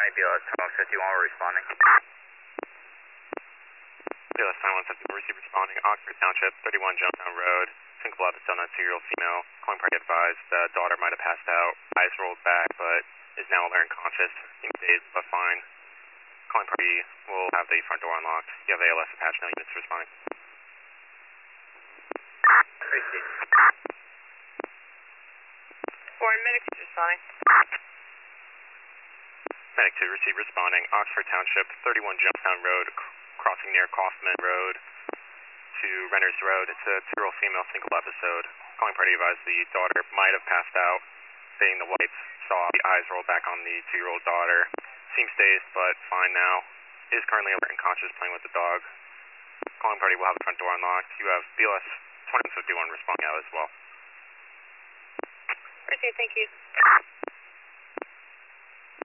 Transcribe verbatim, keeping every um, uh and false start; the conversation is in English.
County, B L S one fifty-one, we're responding. B L S one fifty-one, receive responding, Oxford Township, thirty-one Johnstown Road, single episode on two-year-old female. Calling party advised the daughter might have passed out, eyes rolled back, but is now alert and conscious, seems dazed but fine. Calling party will have the front door unlocked. You have A L S Apache, no units responding. Received. Foreign medics responding. Medic two, receive responding, Oxford Township, thirty-one Johnstown Road, crossing near Kaufman Road to Renners Road. It's a two-year-old female single episode. Calling party advised the daughter might have passed out. Fading the lights, saw the eyes roll back on the two-year-old daughter. Seems dazed, but fine now. Is currently alert and conscious, playing with the dog. Calling party will have the front door unlocked. You have B L S twenty fifty-one responding out as well. Received, thank you.